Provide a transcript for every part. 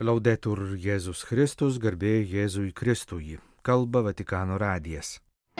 Laudetur Jėzus Kristus, garbė Jėzui Kristui. Kalba Vatikano radijas.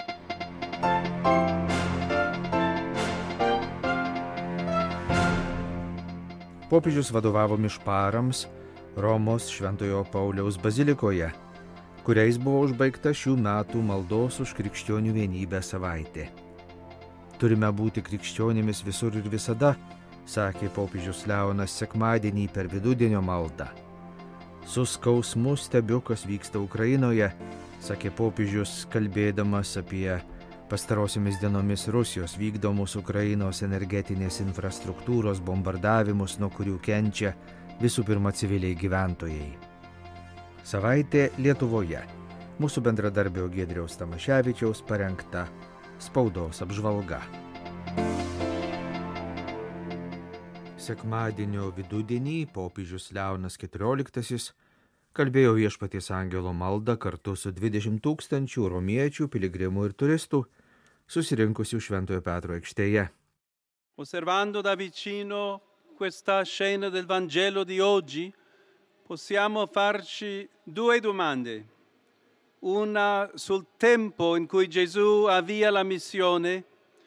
Popiežius vadovavo mišparams Romos Šventojo Pauliaus bazilikoje, kuriais buvo užbaigta šių metų maldos už krikščionių vienybę savaitė. Turime būti krikščionimis visur ir visada, sakė popiežius Leonas sekmadienį per vidudienio maldą. Su skausmu stebiu, kas vyksta Ukrainoje, sakė popiežius, kalbėdamas apie pastarosiomis dienomis Rusijos vykdomus Ukrainos energetinės infrastruktūros bombardavimus, nuo kurių kenčia visų pirma civiliai gyventojai. Savaitė Lietuvoje. Mūsų bendradarbio Giedriaus Tamaševičiaus parengta spaudos apžvalga. Sekmadienio vidudienį popiežius Leonas XIV kalbėjo Viešpaties angelo maldą kartu su 20 000 romiečių, piligrimų ir turistų susirinkusių Šventojo Petro aikštėje. Osservando da vicino questa scena del Vangelo di oggi, possiamo farci due domande. Una sul tempo in cui Gesù avvia la missione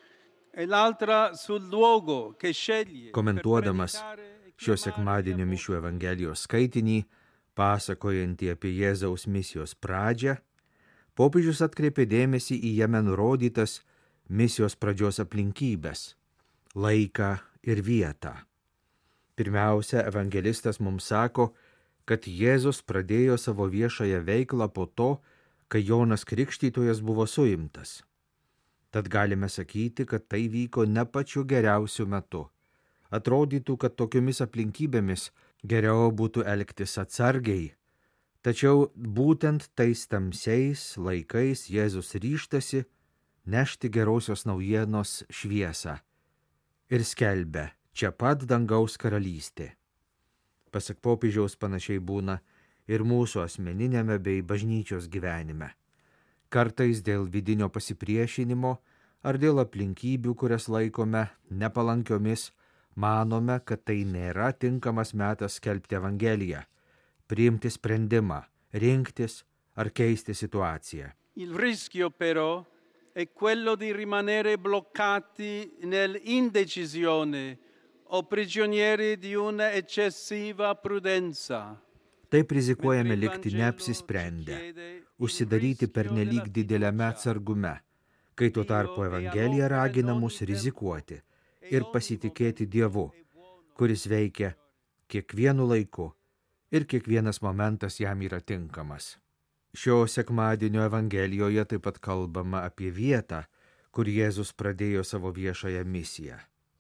e l'altra sul luogo che sceglie. Komentuodamas šio sekmadienio mišių Evangelijos skaitinį, pasakojantį apie Jėzaus misijos pradžią, popiežius atkreipė dėmesį į jame nurodytas misijos pradžios aplinkybės, laiką ir vietą. Pirmiausia, evangelistas mums sako, kad Jėzus pradėjo savo viešąją veiklą po to, kai Jonas Krikštytojas buvo suimtas. Tad galime sakyti, kad tai vyko ne pačiu geriausiu metu. Atrodytų, kad tokiomis aplinkybėmis geriau būtų elgtis atsargiai. Tačiau būtent tais tamsiais laikais Jėzus ryžtasi nešti gerosios naujienos šviesą ir skelbia: čia pat dangaus karalystė. Pasak popiežiaus, panašiai būna ir mūsų asmeninėme bei bažnyčios gyvenime. Kartais dėl vidinio pasipriešinimo ar dėl aplinkybių, kurias laikome nepalankiomis, manome, kad tai nėra tinkamas metas skelbti Evangeliją, priimti sprendimą, rinktis ar keisti situaciją. Il rischio però è quello di rimanere bloccati nell'indecisione o prigionieri di una eccessiva prudenza. Taip rizikuojame likti neapsisprendę, užsidaryti pernelyg dideliame atsargume, kai tuo tarpu Evangelija ragina mus rizikuoti ir pasitikėti Dievu, kuris veikia kiekvienu laiku ir kiekvienas momentas jam yra tinkamas. Šio sekmadienio Evangelijoje taip pat kalbama apie vietą, kur Jėzus pradėjo savo viešąją misiją.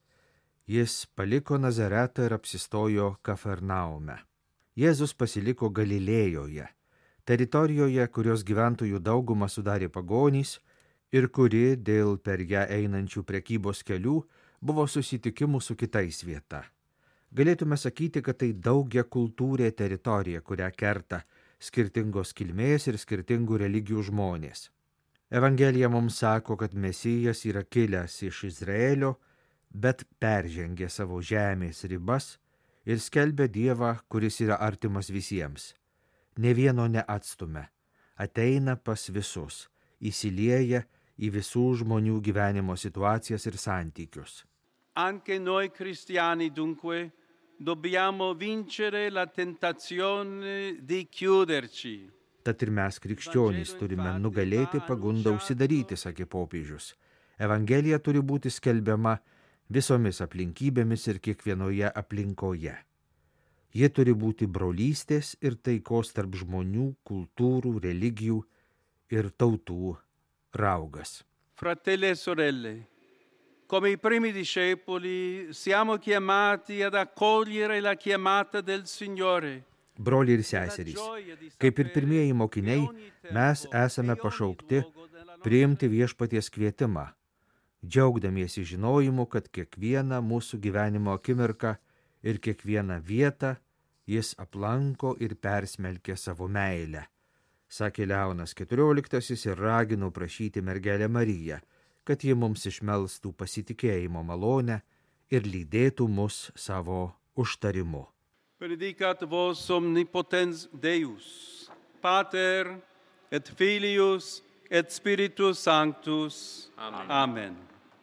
Jis paliko Nazaretą ir apsistojo Kafernaume. Jėzus pasiliko Galilėjoje, teritorijoje, kurios gyventojų daugumą sudarė pagonys ir kuri dėl per ją einančių prekybos kelių buvo susitikimų su kitais vieta. Galėtume sakyti, kad tai daugiakultūrė teritorija, kurią kerta skirtingos kilmės ir skirtingų religijų žmonės. Evangelija mums sako, kad Mesijas yra kilęs iš Izraelio, bet peržengė savo žemės ribas ir skelbia Dievą, kuris yra artimas visiems. Ne vieno neatstumia, ateina pas visus, įsilieja į visų žmonių gyvenimo situacijas ir santykius. Anche noi cristiani dunque dobbiamo vincere la tentazione di chiuderci. Tad ir mes krikščionys turime nugalėti pagundą užsidaryti, sakė popiežius. Evangelija turi būti skelbiama visomis aplinkybėmis ir kiekvienoje aplinkoje. Ji turi būti brolystės ir taikos tarp žmonių, kultūrų, religijų ir tautų raugas. Fratelli e sorelle, come i primi discepoli siamo chiamati ad accogliere la chiamata del Signore. Broliai ir seserys, kaip ir pirmieji mokiniai, mes esame pašaukti priimti Viešpaties kvietimą, džiaugdamiesi žinojimu, kad kiekvieną mūsų gyvenimo akimirką ir kiekvieną vietą jis aplanko ir persmelkia savo meilę, sakė Leonas XIV ir ragino prašyti mergelę Mariją, kad ji mums išmelstų pasitikėjimo malonę ir lydėtų mus savo užtarimu. Benedicat vos omnipotens Deus, Pater et Filius et Spiritus Sanctus. Amen. Amen.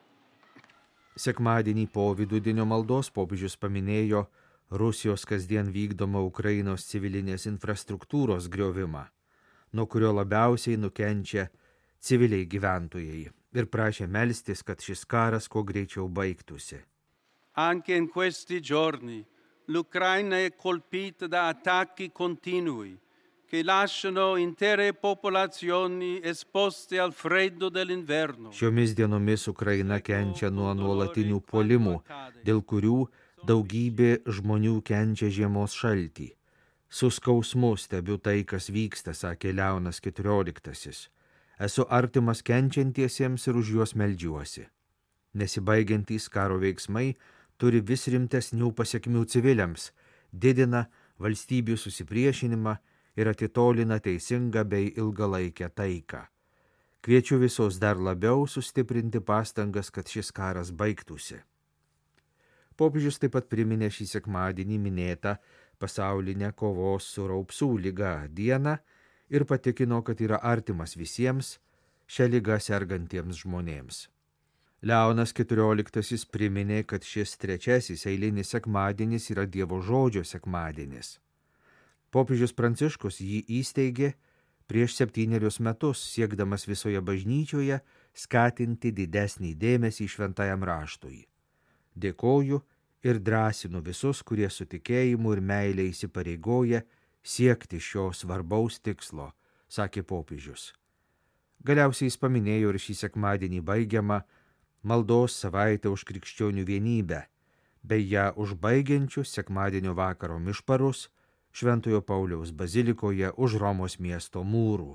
Sekmadienį po vidudienio maldos popiežius paminėjo Rusijos kasdien vykdomą Ukrainos civilinės infrastruktūros griovimą, nuo kurio labiausiai nukenčia civiliai gyventojai, ir prašė melstis, kad šis karas kuo greičiau baigtųsi. Anche in questi giorni l'Ucraina è colpita da attacchi continui che lasciano intere popolazioni esposte al freddo dell'inverno. Šiomis dienomis Ukraina kenčia nuo nuolatinių puolimų, dėl kurių daugybė žmonių kenčia žiemos šaltį. Su skausmu stebiu tai, kas vyksta, sakė Leonas XIV. Esu artimas kenčiantiesiems ir už juos meldžiuosi. Nesibaigiantys karo veiksmai turi vis rimtesnių pasekmių civiliams, didina valstybių susipriešinimą ir atitolina teisingą bei ilgalaikę taiką. Kviečiu visos dar labiau sustiprinti pastangas, kad šis karas baigtųsi. Popiežius taip pat priminė šį sekmadienį minėtą pasaulinę kovos su raupsų liga dieną ir patikino, kad yra artimas visiems šią ligą sergantiems žmonėms. Leonas XIV priminė, kad šis trečiasis eilinis sekmadienis yra Dievo žodžio sekmadienis. Popiežius Pranciškus jį įsteigė prieš 7 metus, siekdamas visoje bažnyčioje skatinti didesnį dėmesį šventajam raštui. Dėkoju ir drąsinu visus, kurie su tikėjimu ir meilė įsipareigoja siekti šio svarbaus tikslo, sakė popiežius. Galiausiai jis paminėjo ir šį sekmadienį baigiamą maldos savaitę už krikščionių vienybę, bei ją užbaigiančius sekmadienio vakaro mišparus Šventojo Pauliaus bazilikoje už Romos miesto mūrų.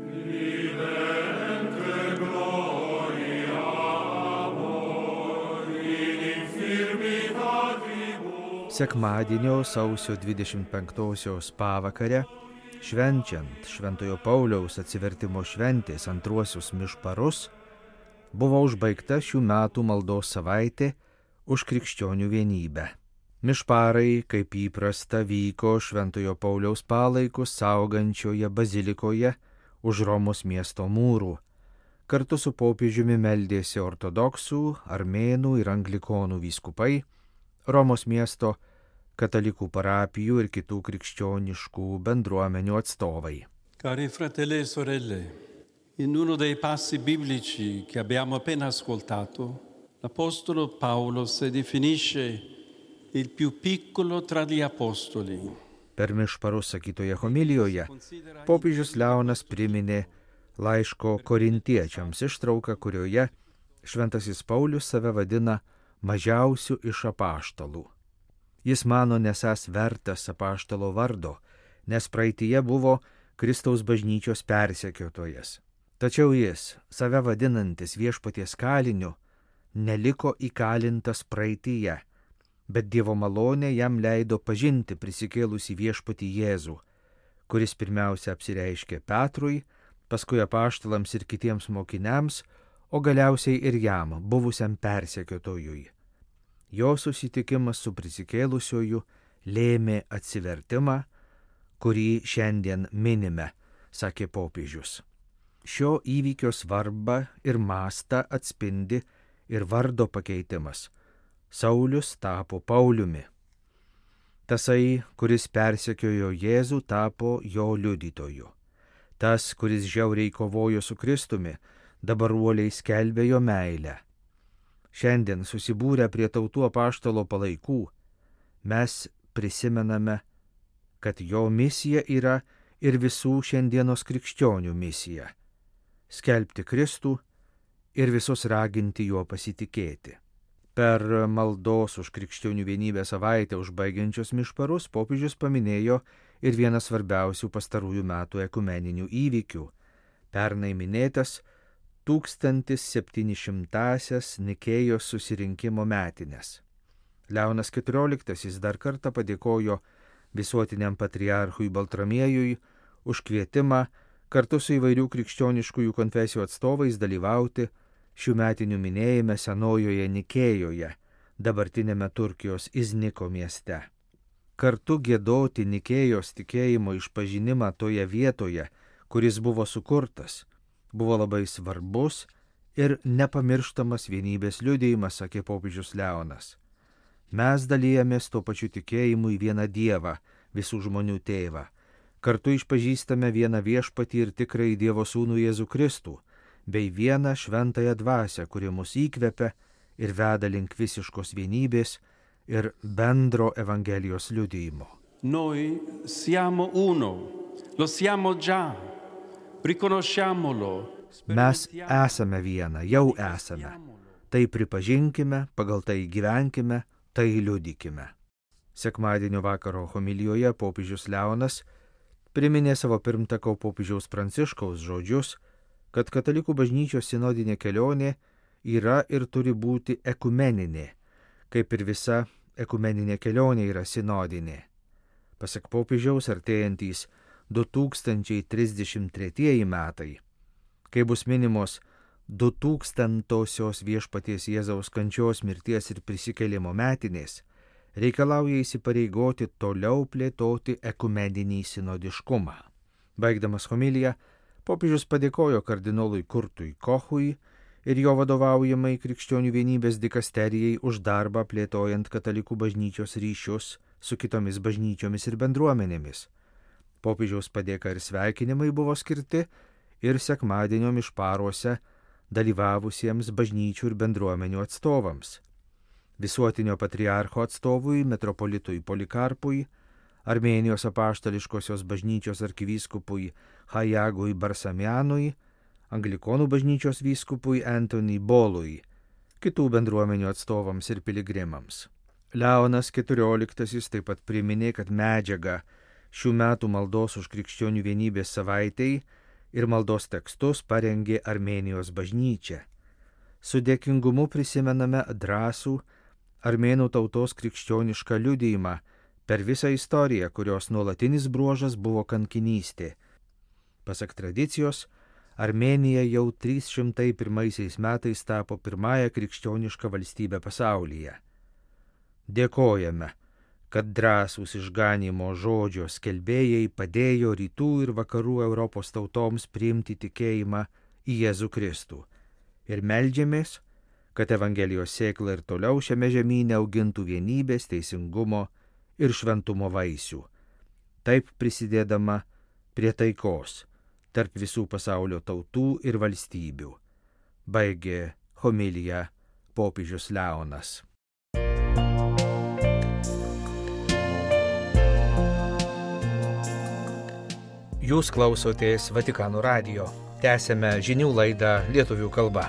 Sekmadienio sausio 25-osios pavakarę, švenčiant Šventojo Pauliaus atsivertimo šventės antruosius mišparus, buvo užbaigta šių metų maldos savaitė už krikščionių vienybę. Mišparai, kaip įprasta, vyko Šventojo Pauliaus palaikus saugančioje bazilikoje už Romos miesto mūrų. Kartu su popiežiumi meldėsi ortodoksų, armėnų ir anglikonų vyskupai, Romos miesto katalikų parapijų ir kitų krikščioniškų bendruomenių atstovai. Cari fratelli e sorelle, in uno dei passi biblici che abbiamo appena ascoltato, l'Apostolo Paolo si definisce il più piccolo tra gli apostoli. Per mišparus sakytoje homilijoje popiežius Leonas priminė laiško korintiečiams ištrauką, kurioje šventasis Paulius save vadina mažiausiu iš apaštalų. Jis mano nesąs vertas apaštalo vardo, nes praeityje buvo Kristaus bažnyčios persekiotojas. Tačiau jis, save vadinantis viešpaties kaliniu, neliko įkalintas praeityje, bet Dievo malonė jam leido pažinti prisikėlusį viešpatį Jėzų, kuris pirmiausia apsireiškė Petrui, paskui apaštalams ir kitiems mokiniams, o galiausiai ir jam, buvusiam persekiotojui. Jo susitikimas su prisikėlusiuoju lėmė atsivertimą, kurį šiandien minime, sakė popiežius. Šio įvykio svarbą ir mastą atspindi ir vardo pakeitimas. Saulius tapo Pauliumi. Tasai, kuris persekiojo Jėzų, tapo jo liudytoju. Tas, kuris žiauriai kovojo su Kristumi, dabar uoliai skelbė jo meilę. Šiandien susibūrę prie tautų apaštalo palaikų, mes prisimename, kad jo misija yra ir visų šiandienos krikščionių misija – skelbti Kristų ir visus raginti juo pasitikėti. Per maldos už krikščionių vienybę savaitę užbaigiančios mišparus popiežius paminėjo ir vieną svarbiausių pastarųjų metų ekumeninių įvykių – pernai minėtas 1700-asias Nikėjos susirinkimo metines. Leonas XIV dar kartą padėkojo visuotiniam patriarchui Baltramiejui už kvietimą kartu su įvairių krikščioniškųjų konfesijų atstovais dalyvauti šių metinių minėjime senojoje Nikėjoje, dabartinėme Turkijos Izniko mieste. kartu giedoti Nikėjos tikėjimo išpažinimą toje vietoje, kuris buvo sukurtas, buvo labai svarbus ir nepamirštamas vienybės liudijimas, sakė popiežius Leonas. Mes dalijamės tuo pačiu tikėjimu į vieną Dievą, visų žmonių tėvą. Kartu išpažįstame vieną viešpatį ir tikrąjį Dievo sūnų Jėzų Kristų, bei vieną šventąją dvasią, kuri mus įkvepia ir veda link visiškos vienybės ir bendro Evangelijos liudijimo. Noi siamo uno, lo siamo già, riconosciamolo. Mes esame viena, jau esame. Tai pripažinkime, pagal tai gyvenkime, tai liudykime. Sekmadienio vakaro homilijoje popiežius Leonas priminė savo pirmtako popiežiaus Pranciškaus žodžius, kad katalikų bažnyčios sinodinė kelionė yra ir turi būti ekumeninė, kaip ir visa ekumeninė kelionė yra sinodinė. Pasak popiežiaus, artėjantys 2033 metai, kai bus minimos 2000-osios viešpaties Jėzaus kančios, mirties ir prisikėlimo metinės, reikalauja įsipareigoti toliau plėtoti ekumeninį sinodiškumą. Baigdamas homiliją, popiežius padėkojo kardinolui Kurtui Kochui ir jo vadovaujamai krikščionių vienybės dikasterijai už darbą plėtojant katalikų bažnyčios ryšius su kitomis bažnyčiomis ir bendruomenėmis. Popiežiaus padėka ir sveikinimai buvo skirti ir sekmadienio mišparuose dalyvavusiems bažnyčių ir bendruomenių atstovams. Visuotinio patriarcho atstovui metropolitui Polikarpui, Armėnijos apaštališkosios bažnyčios arkivyskupui Hajagui Barsamianui, Anglikonų bažnyčios vyskupui Antony Bolui, kitų bendruomenių atstovams ir piligrimams. Leonas XIV taip pat priminė, kad medžiagą šių metų maldos už krikščionių vienybės savaitei ir maldos tekstus parengė Armėnijos bažnyčia. Su dėkingumu prisimename drąsų armėnų tautos krikščionišką liudijimą per visą istoriją, kurios nuolatinis bruožas buvo kankinystė. Pasak tradicijos, Armėnija jau 301 metais tapo pirmąją krikščionišką valstybę pasaulyje. Dėkojame, kad drąsūs išganymo žodžio skelbėjai padėjo rytų ir vakarų Europos tautoms priimti tikėjimą į Jėzų Kristų. Ir meldžiamės, kad Evangelijos sėkla ir toliau šiame žemyne augintų vienybės, teisingumo ir šventumo vaisių, taip prisidėdama prie taikos tarp visų pasaulio tautų ir valstybių. Baigė homiliją popiežius Leonas. Jūs klausotės Vatikano radijo. Tęsėme žinių laidą lietuvių kalba.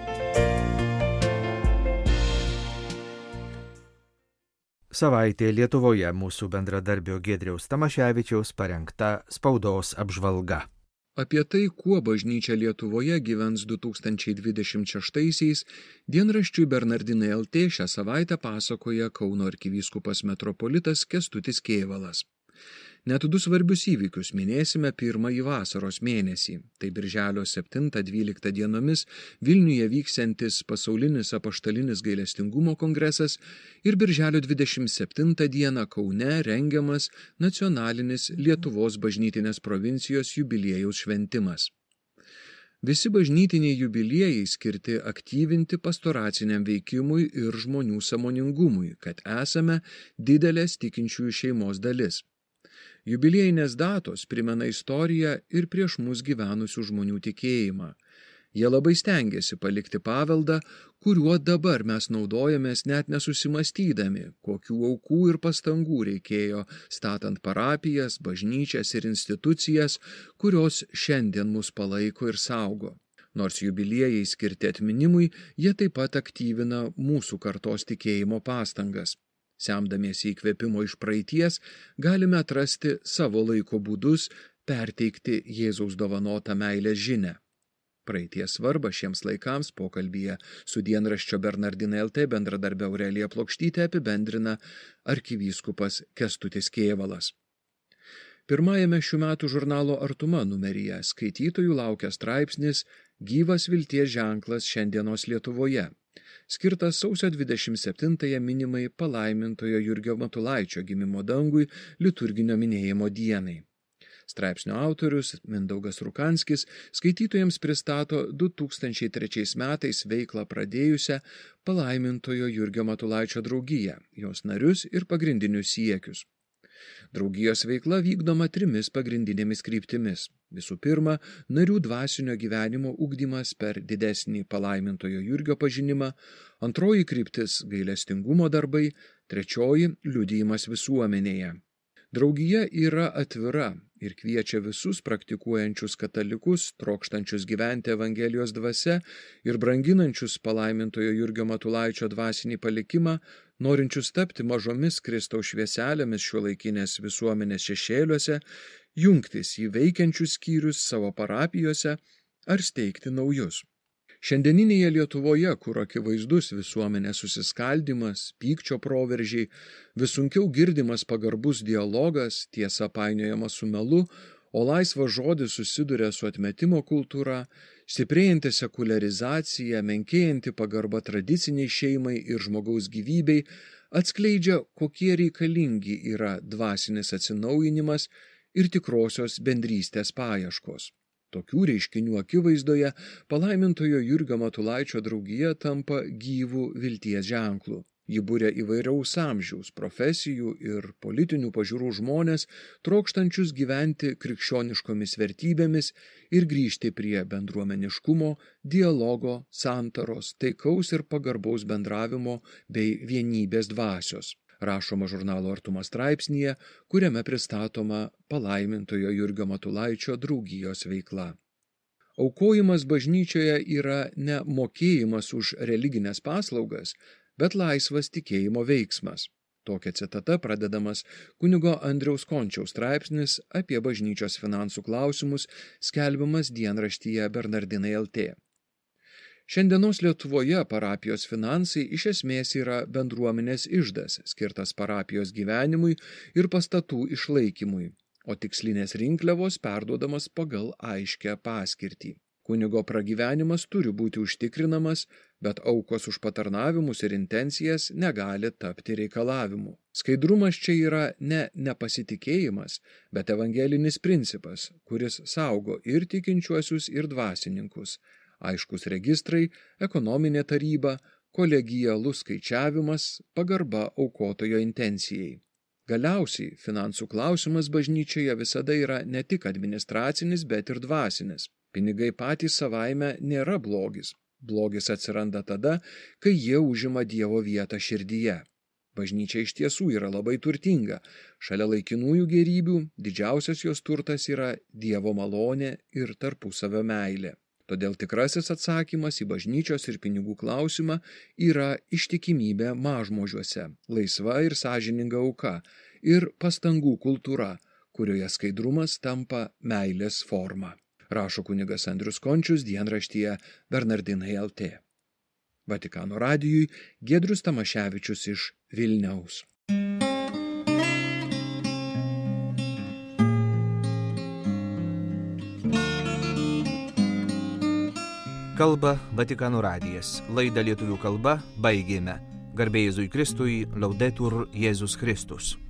Savaitė Lietuvoje mūsų bendradarbio Giedriaus Tamaševičiaus parengta spaudos apžvalga. Apie tai, kuo bažnyčia Lietuvoje gyvens 2026-aisiais, dienraščiui Bernardinai LT šią savaitę pasakoja Kauno arkivyskupas metropolitas Kęstutis Kėvalas. Net du svarbius įvykius minėsime pirmąjį vasaros mėnesį. Tai birželio 7-12 dienomis Vilniuje vyksiantis pasaulinis apaštalinis gailestingumo kongresas ir birželio 27 dieną Kaune rengiamas nacionalinis Lietuvos bažnytinės provincijos jubiliejaus šventimas. Visi bažnytiniai jubiliejai skirti aktyvinti pastoraciniam veikimui ir žmonių sąmoningumui, kad esame didelės tikinčiųjų šeimos dalis. Jubiliejinės datos primena istoriją ir prieš mus gyvenusių žmonių tikėjimą. Jie labai stengiasi palikti paveldą, kuriuo dabar mes naudojamės net nesusimastydami, kokių aukų ir pastangų reikėjo statant parapijas, bažnyčias ir institucijas, kurios šiandien mus palaiko ir saugo. Nors jubiliejai skirti atminimui, jie taip pat aktyvina mūsų kartos tikėjimo pastangas. Semdamiesi įkvėpimo iš praeities, galime atrasti savo laiko būdus perteikti Jėzaus dovanotą meilės žinią. Praeities svarbą šiems laikams pokalbyje su dienraščio Bernardinai LT bendradarbė Aurelija Plokštytė apibendrina arkivyskupas Kęstutis Kėvalas. Pirmajame šių metų žurnalo Artuma numeryje skaitytojų laukia straipsnis Gyvas vilties ženklas šiandienos Lietuvoje. skirtas sausio 27-ąją minimai palaimintojo Jurgio Matulaičio gimimo dangui liturginio minėjimo dienai. Straipsnio autorius Mindaugas Rukanskis skaitytojams pristato 2003 metais veiklą pradėjusią palaimintojo Jurgio Matulaičio draugiją, jos narius ir pagrindinius siekius. Draugijos veikla vykdoma 3 pagrindinėmis kryptimis. Visų pirma, narių dvasinio gyvenimo ugdymas per didesnį palaimintojo Jurgio pažinimą, antroji kryptis – gailestingumo darbai, trečioji – liudijimas visuomenėje. Draugija yra atvira ir kviečia visus praktikuojančius katalikus, trokštančius gyventi Evangelijos dvasia ir branginančius palaimintojo Jurgio Matulaičio dvasinį palikimą, norinčius tapti mažomis Kristaus švieselėmis šiuolaikinės visuomenės šešėliuose, jungtis į veikiančius skyrius savo parapijose ar steigti naujus. Šiandieninėje Lietuvoje, kur akivaizdus visuomenės susiskaldimas, pykčio proveržiai, vis sunkiau girdimas pagarbus dialogas, tiesa painiojama su melu, o laisvas žodis susiduria su atmetimo kultūra, stiprėjanti sekuliarizacija, menkėjanti pagarba tradiciniai šeimai ir žmogaus gyvybei, atskleidžia, kokie reikalingi yra dvasinis atsinaujinimas ir tikrosios bendrystės paieškos. Tokių reiškinių akivaizdoje palaimintojo Jurgio Matulaičio draugija tampa gyvų vilties ženklų. Ji buria įvairaus amžiaus, profesijų ir politinių pažiūrų žmonės, trokštančius gyventi krikščioniškomis vertybėmis ir grįžti prie bendruomeniškumo, dialogo, santaros, taikaus ir pagarbaus bendravimo bei vienybės dvasios. Rašoma žurnalo Artumas straipsnyje, kuriame pristatoma palaimintojo Jurgio Matulaičio draugijos veikla. Aukojimas bažnyčioje yra ne mokėjimas už religinės paslaugas, bet laisvas tikėjimo veiksmas. Tokia citata pradedamas kunigo Andriaus Končiaus straipsnis apie bažnyčios finansų klausimus, skelbiamas dienraštyje Bernardinai LT. Šiandienos Lietuvoje parapijos finansai iš esmės yra bendruomenės iždas, skirtas parapijos gyvenimui ir pastatų išlaikymui, o tikslinės rinkliavos perduodamas pagal aiškią paskirtį. Kunigo pragyvenimas turi būti užtikrinamas, bet aukos už patarnavimus ir intencijas negali tapti reikalavimu. Skaidrumas čia yra ne nepasitikėjimas, bet evangelinis principas, kuris saugo ir tikinčiuosius, ir dvasininkus. Aiškus registrai, ekonominė taryba, kolegialus skaičiavimas, pagarba aukotojo intencijai. Galiausiai finansų klausimas bažnyčioje visada yra ne tik administracinis, bet ir dvasinis. Pinigai patys savaime nėra blogis. Blogis atsiranda tada, kai jie užima Dievo vietą širdyje. Bažnyčia iš tiesų yra labai turtinga. Šalia laikinųjų gėrybių didžiausias jos turtas yra Dievo malonė ir tarpusavio meilė. Todėl tikrasis atsakymas į bažnyčios ir pinigų klausimą yra ištikimybė mažmožiuose, laisva ir sąžininga auka ir pastangų kultūra, kurioje skaidrumas tampa meilės forma. Rašo kunigas Andrius Končius dienraštyje Bernardinai LT. Vatikano radijui Giedrius Tamaševičius iš Vilniaus. Kalba Vatikano radijas. Laidą lietuvių kalba baigėme. Garbė Jėzui Kristui, Laudetur Jėzus Kristus.